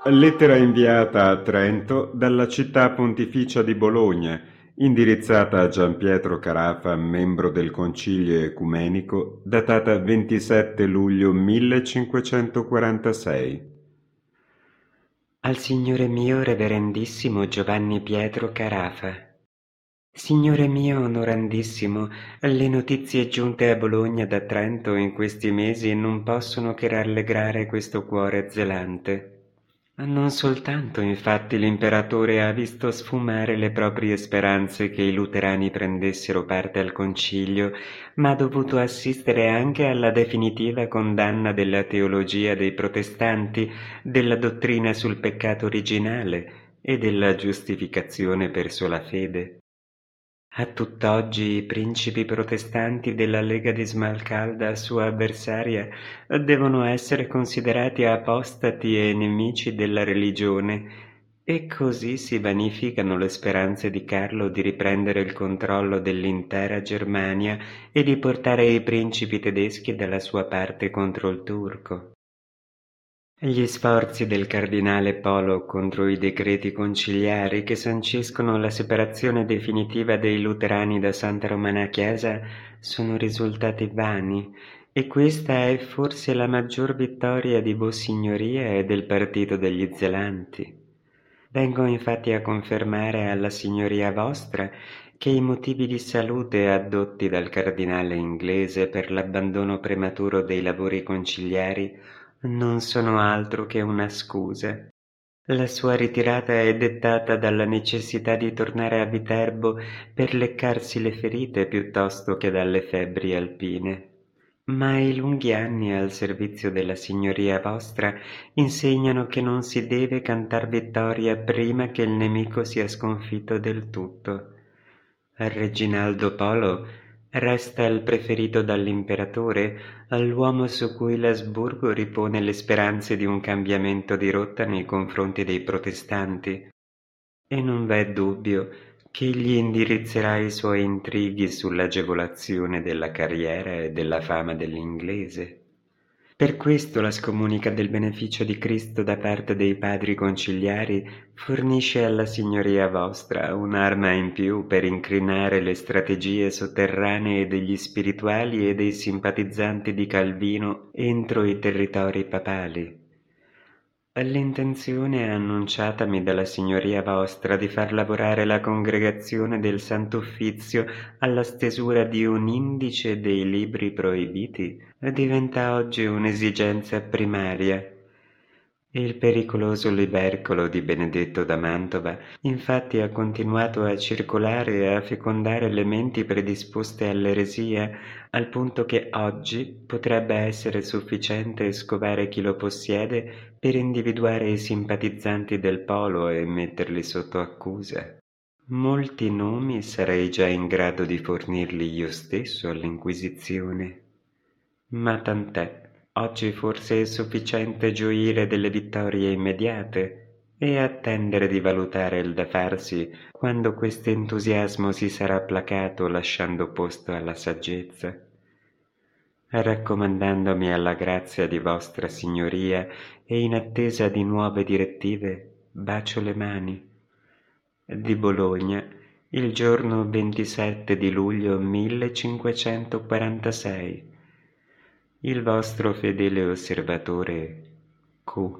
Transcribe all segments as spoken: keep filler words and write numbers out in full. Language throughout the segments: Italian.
Lettera inviata a Trento dalla Città Pontificia di Bologna, indirizzata a Gianpietro Carafa, membro del Concilio Ecumenico, datata ventisette luglio millecinquecentoquarantasei. Al Signore mio Reverendissimo Giovanni Pietro Carafa. Signore mio onorandissimo, le notizie giunte a Bologna da Trento in questi mesi non possono che rallegrare questo cuore zelante. Non soltanto, infatti, l'imperatore ha visto sfumare le proprie speranze che i luterani prendessero parte al concilio, ma ha dovuto assistere anche alla definitiva condanna della teologia dei protestanti, della dottrina sul peccato originale e della giustificazione per sola fede. A tutt'oggi i principi protestanti della Lega di Smalcalda, sua avversaria, devono essere considerati apostati e nemici della religione, e così si vanificano le speranze di Carlo di riprendere il controllo dell'intera Germania e di portare i principi tedeschi dalla sua parte contro il turco. Gli sforzi del cardinale Polo contro i decreti conciliari che sanciscono la separazione definitiva dei luterani da Santa Romana Chiesa sono risultati vani, e questa è forse la maggior vittoria di Vossignoria e del partito degli Zelanti. Vengo infatti a confermare alla Signoria vostra che i motivi di salute addotti dal cardinale inglese per l'abbandono prematuro dei lavori conciliari non sono altro che una scusa. La sua ritirata è dettata dalla necessità di tornare a Viterbo per leccarsi le ferite piuttosto che dalle febbri alpine. Ma i lunghi anni al servizio della Signoria vostra insegnano che non si deve cantar vittoria prima che il nemico sia sconfitto del tutto. Reginaldo Polo resta il preferito dall'imperatore, all'uomo su cui l'Asburgo ripone le speranze di un cambiamento di rotta nei confronti dei protestanti, e non v'è dubbio che egli indirizzerà i suoi intrighi sull'agevolazione della carriera e della fama dell'inglese. Per questo la scomunica del beneficio di Cristo da parte dei padri conciliari fornisce alla Signoria vostra un'arma in più per incrinare le strategie sotterranee degli spirituali e dei simpatizzanti di Calvino entro i territori papali. L'intenzione annunciatami dalla Signoria vostra di far lavorare la congregazione del Sant'Uffizio alla stesura di un indice dei libri proibiti diventa oggi un'esigenza primaria. Il pericoloso libercolo di Benedetto da Mantova infatti ha continuato a circolare e a fecondare le menti predisposte all'eresia, al punto che oggi potrebbe essere sufficiente scovare chi lo possiede per individuare i simpatizzanti del polo e metterli sotto accusa. Molti nomi sarei già in grado di fornirli io stesso all'Inquisizione. Ma tant'è. Oggi forse è sufficiente gioire delle vittorie immediate e attendere di valutare il da farsi quando questo entusiasmo si sarà placato lasciando posto alla saggezza. Raccomandandomi alla grazia di vostra Signoria e in attesa di nuove direttive, bacio le mani. Di Bologna, il giorno ventisette di luglio millecinquecentoquarantasei. Il vostro fedele osservatore Q.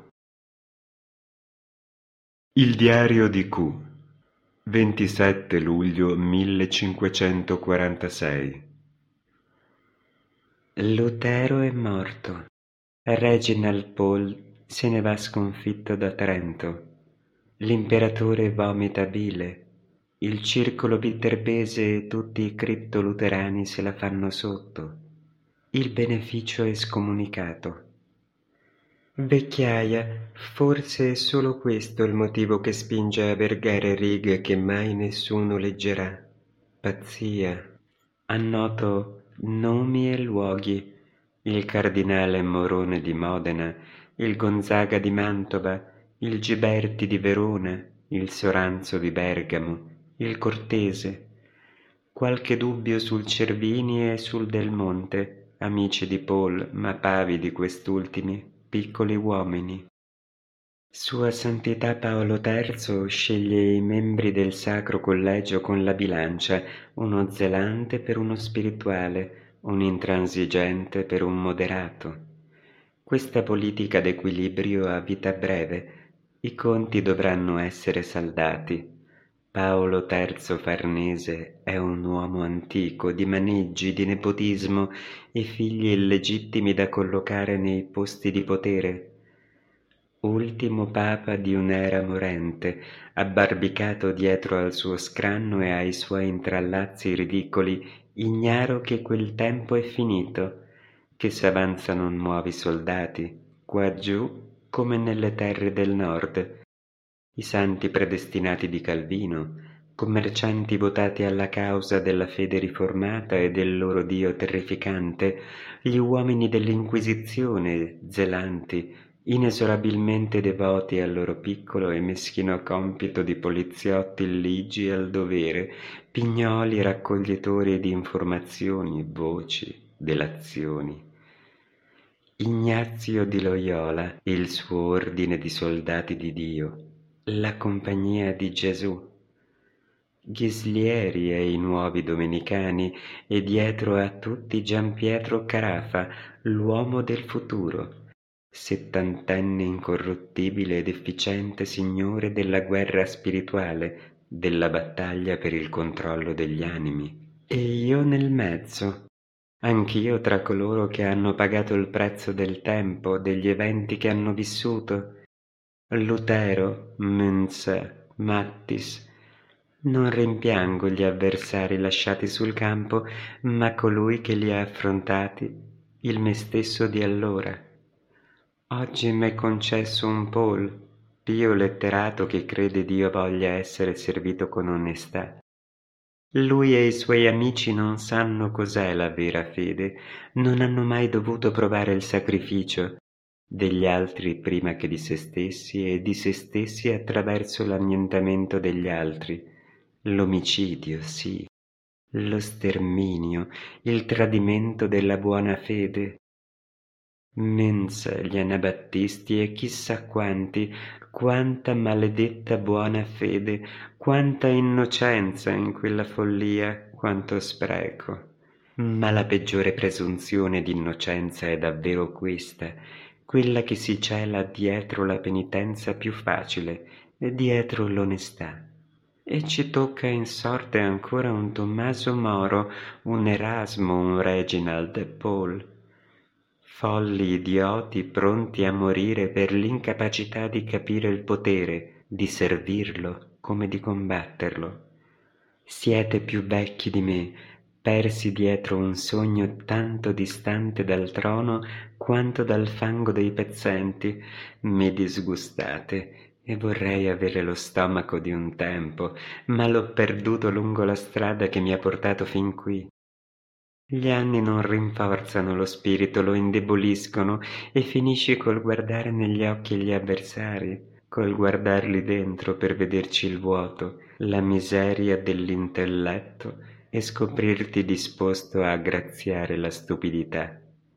Il diario di Q, ventisette luglio millecinquecentoquarantasei. Lutero è morto. Reginald Pole se ne va sconfitto da Trento. L'imperatore vomita bile. Il circolo viterbese e tutti i criptoluterani se la fanno sotto. Il beneficio è scomunicato. Vecchiaia, forse è solo questo il motivo che spinge a vergare righe che mai nessuno leggerà. Pazzia. Annoto nomi e luoghi: il cardinale Morone di Modena, il Gonzaga di Mantova, il Giberti di Verona, il Soranzo di Bergamo, il Cortese. Qualche dubbio sul Cervini e sul Del Monte, amici di Paul, ma pavi di quest'ultimi, piccoli uomini. Sua Santità Paolo terzo sceglie i membri del Sacro Collegio con la bilancia, uno zelante per uno spirituale, un intransigente per un moderato. Questa politica d'equilibrio ha vita breve, i conti dovranno essere saldati. Paolo terzo Farnese è un uomo antico, di maneggi, di nepotismo e figli illegittimi da collocare nei posti di potere. Ultimo papa di un'era morente, abbarbicato dietro al suo scranno e ai suoi intrallazzi ridicoli, ignaro che quel tempo è finito, che s'avanzano nuovi soldati, qua giù come nelle terre del nord, i santi predestinati di Calvino, commercianti votati alla causa della fede riformata e del loro Dio terrificante, gli uomini dell'Inquisizione, zelanti, inesorabilmente devoti al loro piccolo e meschino compito di poliziotti ligi al dovere, pignoli raccoglitori di informazioni, voci, delazioni. Ignazio di Loyola, il suo ordine di soldati di Dio, la Compagnia di Gesù, Ghislieri e i nuovi domenicani e dietro a tutti Gian Pietro Carafa, l'uomo del futuro, settantenne incorruttibile ed efficiente signore della guerra spirituale, della battaglia per il controllo degli animi. E io nel mezzo, anch'io tra coloro che hanno pagato il prezzo del tempo, degli eventi che hanno vissuto. Lutero, Münzer, Mattis. Non rimpiango gli avversari lasciati sul campo, ma colui che li ha affrontati, il me stesso di allora. Oggi m'è concesso un Paul, pio letterato che crede Dio voglia essere servito con onestà. Lui e i suoi amici non sanno cos'è la vera fede, non hanno mai dovuto provare il sacrificio degli altri prima che di se stessi e di se stessi attraverso l'annientamento degli altri, l'omicidio, sì, lo sterminio, il tradimento della buona fede. Mensa gli anabattisti e chissà quanti, quanta maledetta buona fede, quanta innocenza in quella follia, quanto spreco. Ma la peggiore presunzione d'innocenza è davvero questa, quella che si cela dietro la penitenza più facile e dietro l'onestà. E ci tocca in sorte ancora un Tommaso Moro, un Erasmo, un Reginald Paul. Folli idioti pronti a morire per l'incapacità di capire il potere, di servirlo come di combatterlo. Siete più vecchi di me, persi dietro un sogno tanto distante dal trono quanto dal fango dei pezzenti. Mi disgustate e vorrei avere lo stomaco di un tempo, ma l'ho perduto lungo la strada che mi ha portato fin qui. Gli anni non rinforzano lo spirito, lo indeboliscono e finisci col guardare negli occhi gli avversari, col guardarli dentro per vederci il vuoto, la miseria dell'intelletto e scoprirti disposto a graziare la stupidità.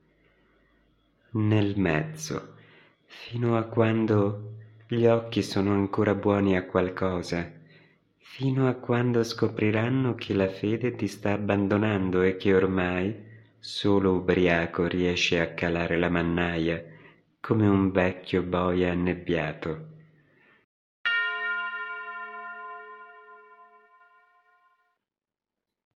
Nel mezzo, fino a quando gli occhi sono ancora buoni a qualcosa, fino a quando scopriranno che la fede ti sta abbandonando e che ormai solo ubriaco riesce a calare la mannaia come un vecchio boia annebbiato.